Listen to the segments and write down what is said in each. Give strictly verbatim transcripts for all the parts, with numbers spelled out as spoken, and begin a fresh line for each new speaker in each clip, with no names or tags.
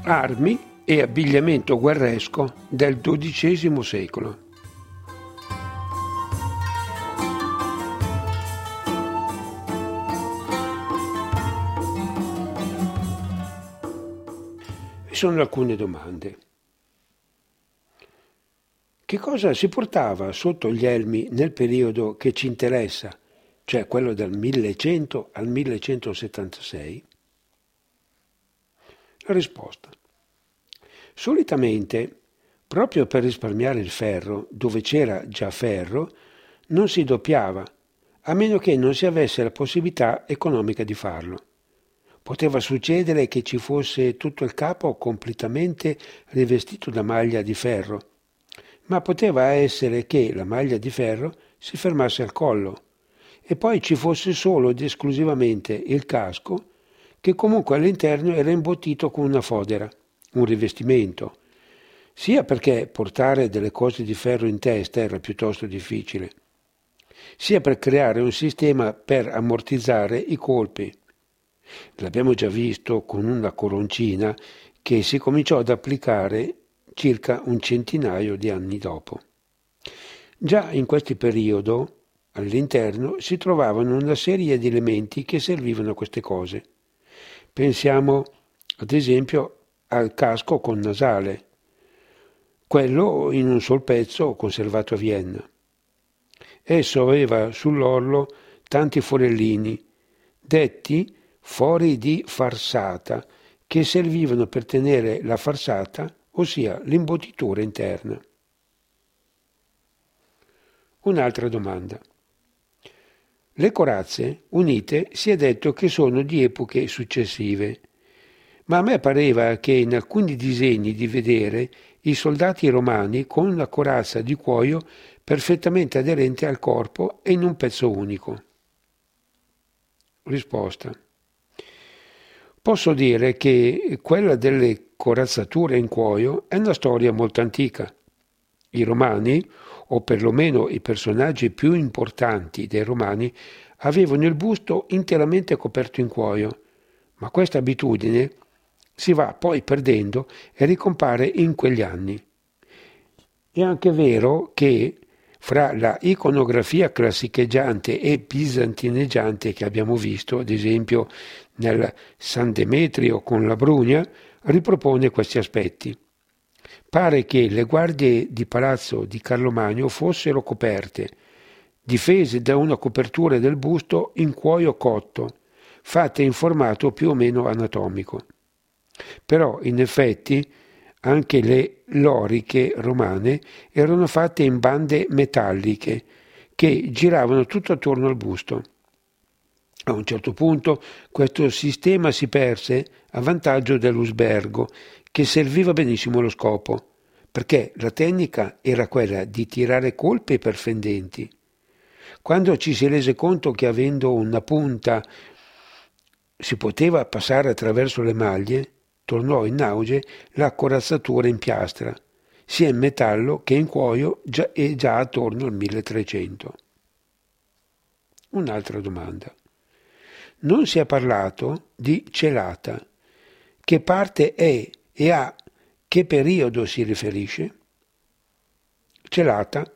Armi e abbigliamento guerresco del dodicesimo secolo. Vi sono alcune domande. Che cosa si portava sotto gli elmi nel periodo che ci interessa, cioè quello dal millecento al millecentosettantasei? La risposta. Solitamente, proprio per risparmiare il ferro, dove c'era già ferro, non si doppiava, a meno che non si avesse la possibilità economica di farlo. Poteva succedere che ci fosse tutto il capo completamente rivestito da maglia di ferro, ma poteva essere che la maglia di ferro si fermasse al collo e poi ci fosse solo ed esclusivamente il casco, che comunque all'interno era imbottito con una fodera, un rivestimento, sia perché portare delle cose di ferro in testa era piuttosto difficile, sia per creare un sistema per ammortizzare i colpi. L'abbiamo già visto con una coroncina che si cominciò ad applicare circa un centinaio di anni dopo. Già in questo periodo, all'interno, si trovavano una serie di elementi che servivano a queste cose. Pensiamo, ad esempio, al casco con nasale, quello in un sol pezzo conservato a Vienna. Esso aveva sull'orlo tanti forellini, detti fori di farsata, che servivano per tenere la farsata, ossia l'imbottitura interna. Un'altra domanda. Le corazze unite si è detto che sono di epoche successive, ma a me pareva che in alcuni disegni di vedere i soldati romani con una corazza di cuoio perfettamente aderente al corpo e in un pezzo unico. Risposta. Posso dire che quella delle corazzature in cuoio è una storia molto antica. I romani, o perlomeno i personaggi più importanti dei romani, avevano il busto interamente coperto in cuoio, ma questa abitudine si va poi perdendo e ricompare in quegli anni. È anche vero che fra la iconografia classicheggiante e bisantineggiante che abbiamo visto, ad esempio nel San Demetrio con la Brugna, ripropone questi aspetti. Pare che le guardie di palazzo di Carlo Magno fossero coperte, difese da una copertura del busto in cuoio cotto, fatta in formato più o meno anatomico. Però, in effetti, anche le loriche romane erano fatte in bande metalliche che giravano tutto attorno al busto. A un certo punto questo sistema si perse a vantaggio dell'usbergo, che serviva benissimo allo scopo, perché la tecnica era quella di tirare colpi per fendenti. Quando ci si rese conto che avendo una punta si poteva passare attraverso le maglie, tornò in auge la corazzatura in piastra, sia in metallo che in cuoio già, e già attorno al milletrecento. Un'altra domanda. Non si è parlato di celata. Che parte è e a che periodo si riferisce? Celata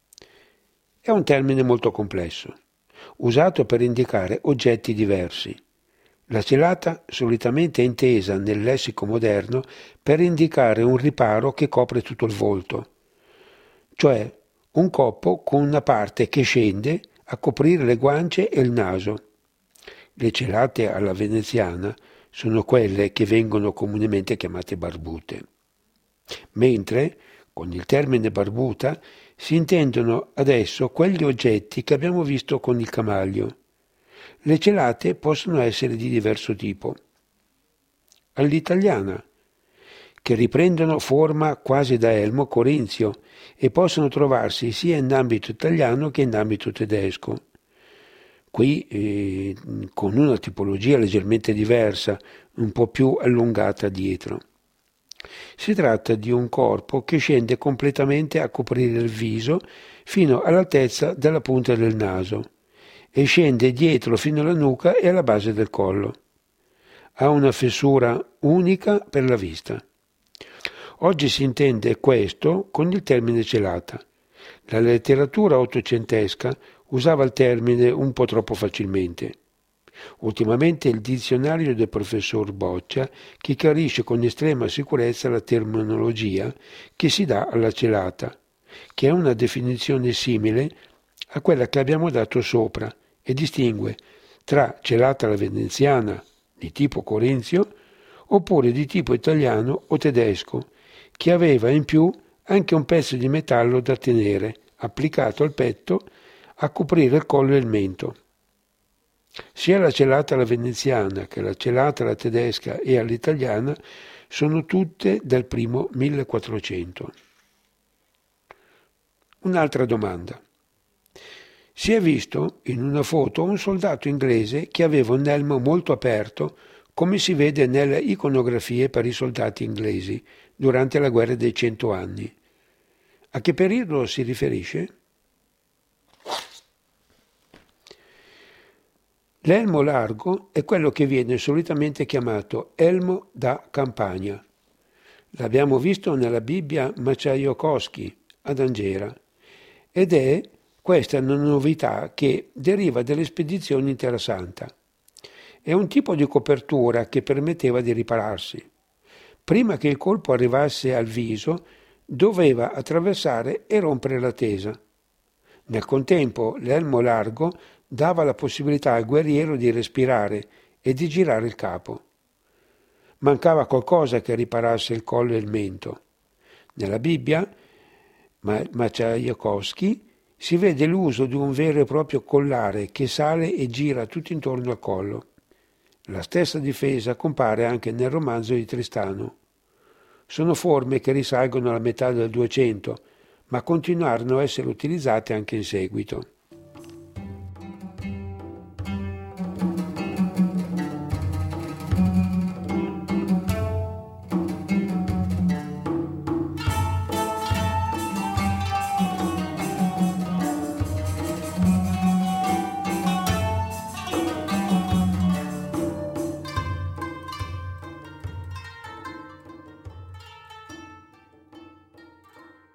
è un termine molto complesso, usato per indicare oggetti diversi. La celata solitamente è intesa nel lessico moderno per indicare un riparo che copre tutto il volto, cioè un coppo con una parte che scende a coprire le guance e il naso. Le celate alla veneziana sono quelle che vengono comunemente chiamate barbute, mentre con il termine barbuta si intendono adesso quegli oggetti che abbiamo visto con il camaglio. Le celate possono essere di diverso tipo. All'italiana, che riprendono forma quasi da elmo corinzio e possono trovarsi sia in ambito italiano che in ambito tedesco. Qui eh, con una tipologia leggermente diversa, un po' più allungata dietro. Si tratta di un corpo che scende completamente a coprire il viso fino all'altezza della punta del naso e scende dietro fino alla nuca e alla base del collo. ha una fessura unica per la vista. Oggi si intende questo con il termine celata. La letteratura ottocentesca usava il termine un po' troppo facilmente. Ultimamente il dizionario del professor Boccia che chiarisce con estrema sicurezza la terminologia che si dà alla celata, che è una definizione simile a quella che abbiamo dato sopra e distingue tra celata alla veneziana di tipo corinzio oppure di tipo italiano o tedesco, che aveva in più anche un pezzo di metallo da tenere, applicato al petto, a coprire il collo e il mento. Sia la celata alla veneziana che la celata alla tedesca e all'italiana sono tutte del primo millequattrocento. Un'altra domanda. Si è visto in una foto un soldato inglese che aveva un elmo molto aperto, come si vede nelle iconografie per i soldati inglesi durante la guerra dei cento anni. A che periodo si riferisce? L'elmo largo è quello che viene solitamente chiamato elmo da campagna. L'abbiamo visto nella Bibbia Maciaiokowski ad Angera ed è questa una novità che deriva dalle spedizioni in Terra Santa. È un tipo di copertura che permetteva di ripararsi. Prima che il colpo arrivasse al viso, doveva attraversare e rompere la tesa. Nel contempo, l'elmo largo dava la possibilità al guerriero di respirare e di girare il capo. Mancava qualcosa che riparasse il collo e il mento. Nella Bibbia, Maciaiokowski, si vede l'uso di un vero e proprio collare che sale e gira tutto intorno al collo. La stessa difesa compare anche nel romanzo di Tristano. Sono forme che risalgono alla metà del Duecento, ma continuarono a essere utilizzate anche in seguito.